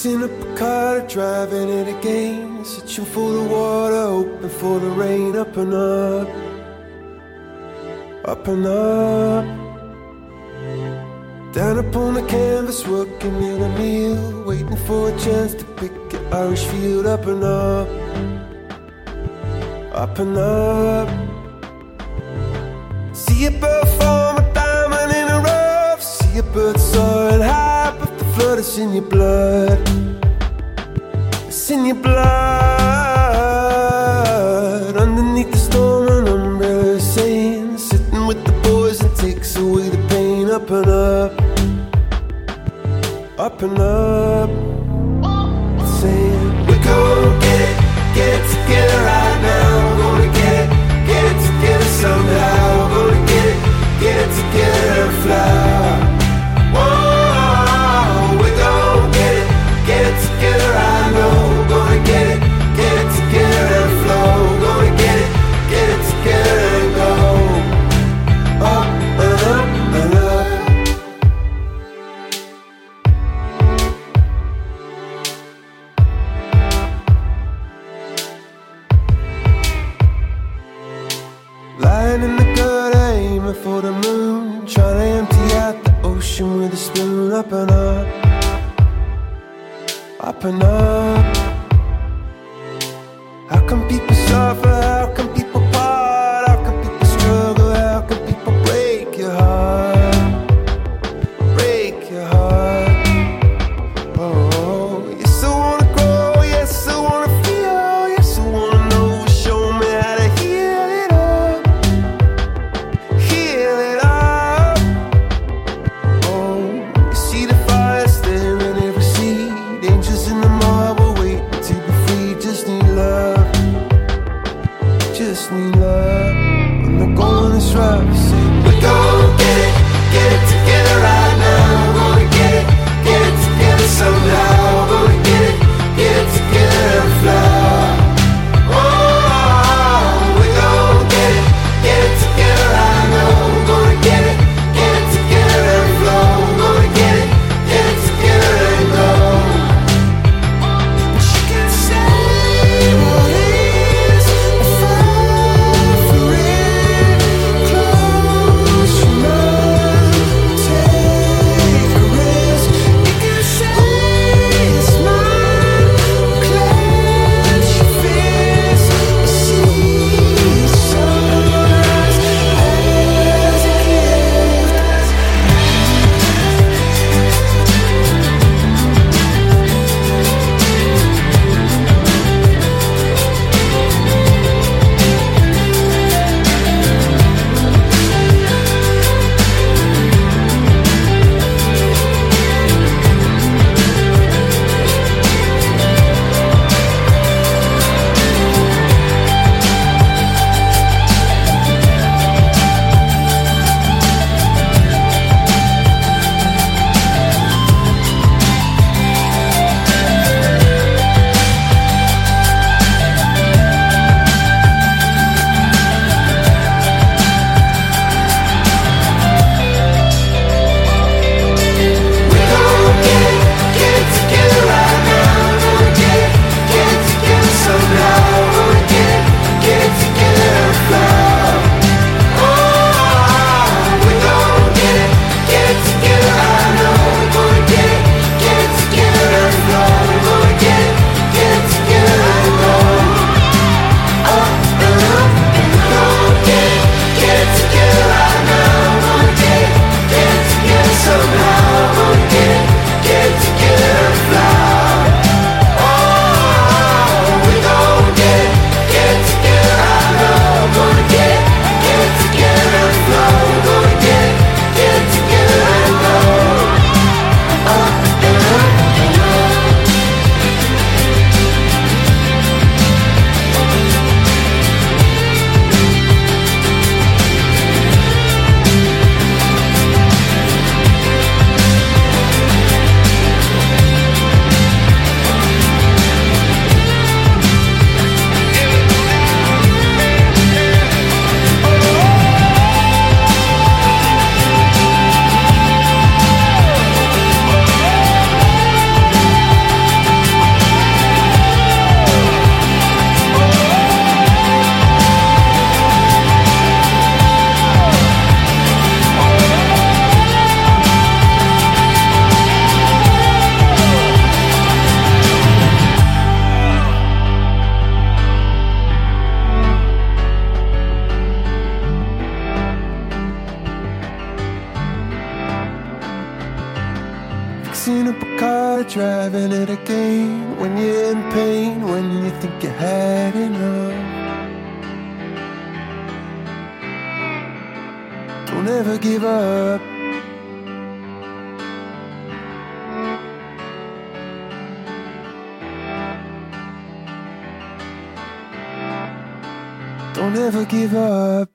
Fixing up a car, driving it again, searching for the water, hoping for the rain. Up and up, up and up. Down upon the canvas, working in a meal, waiting for a chance to pick an orange field. Up and up, up and up. See a bird form a diamond in a rough. See a bird soaring high, but the flood is in your blood. It's in your blood. Underneath the storm, an umbrella is saying, sitting with the boys and takes away the pain. Up and up, up and up. Saying, we're gonna get it together right now. We're gonna get it together somehow. We're gonna get it together and fly. Whoa, we're gonna get it together, I know. We're gonna get it together and flow. We're gonna get it together and go up and up and up. Lying in the gutter, aiming for the moon, trying to empty out the ocean with a spoon. Up and up, up and up. How come people suffer? How come people part? How come people struggle? How come people break your heart? Break your heart. Oh, yes I wanna grow, yes I wanna feel, yes I wanna know. Show me how to heal it up. Heal it up. Oh, you see the fire staring every seed. Angels in the marble waiting to be free. Just need love. Just need love. When the going is rough, say we're gonna get it together right now. We're gonna get it together somehow. We're gonna get it together and fly. Oh, we're gonna get it together, I know. We're gonna get it together and flow. We're gonna get it together and go. And she can say what is, if I for it, close driving it again. When you're in pain, when you think you had enough. Don't ever give up. Don't ever give up.